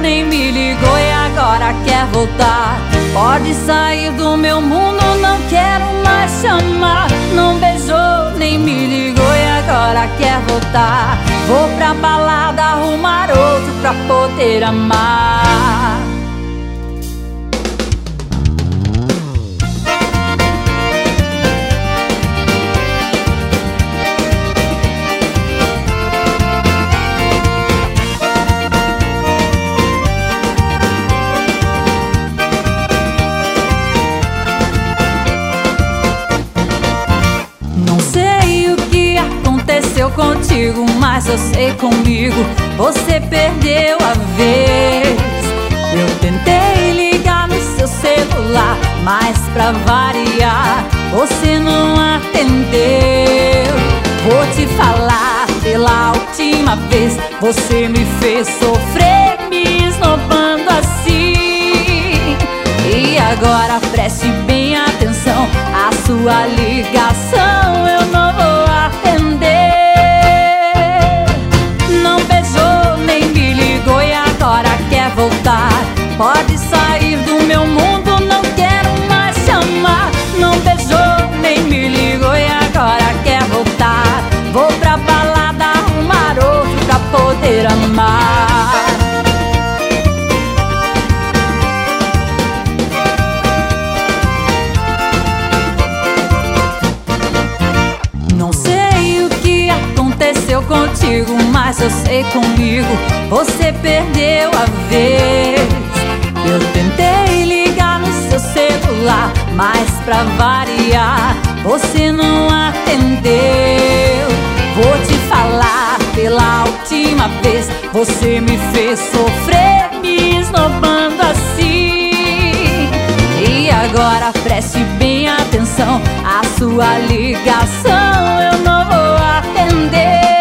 nem me ligou e agora quer voltar. Pode sair do meu mundo, não quero mais chamar. Não beijou, nem me ligou e agora quer voltar. Vou pra balada arrumar outro pra poder amar. Não sei o que aconteceu contigo, mas eu sei comigo você perdeu a vez. Eu tentei ligar no seu celular, mas pra variar você não atendeu. Vou te falar pela última vez, você me fez sofrer me esnobando assim. E agora preste bem atenção, a sua ligação eu não vou atender. Não beijou, nem me ligou e agora quer voltar. Pode sair do meu mundo, não quero mais chamar. Não beijou, nem me ligou e agora quer voltar. Vou pra balada arrumar outro pra poder amar. Não sei o que aconteceu contigo, mas eu sei comigo você perdeu a vez. Eu tentei ligar no seu celular, mas pra variar você não atendeu. Vou te falar pela última vez, você me fez sofrer me esnobando assim. E agora preste bem atenção, a sua ligação eu não vou atender.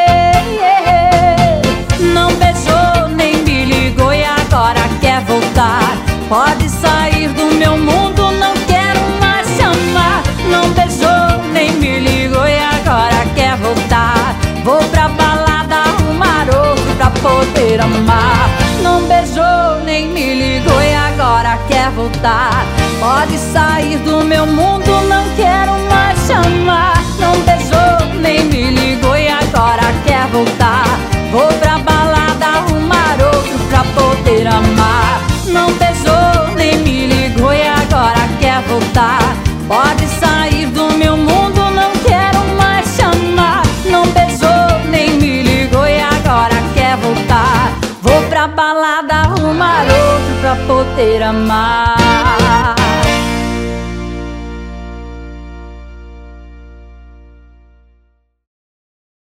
Não beijou, nem me ligou e agora quer voltar. Pode sair do meu mundo, não quero mais chamar. Não beijou, nem me ligou e agora quer voltar. Vou pra balada arrumar outro pra poder amar. Não beijou, nem me ligou e agora quer voltar. Pode sair do meu mundo, não quero mais chamar. Não beijou, nem me ligou e agora quer voltar. Vou pra balada arrumar outro pra poder amar. Não beijou, nem me ligou e agora quer voltar. Pode sair do meu mundo, não quero mais chamar. Não beijou, nem me ligou e agora quer voltar. Vou pra balada arrumar outro pra poder amar.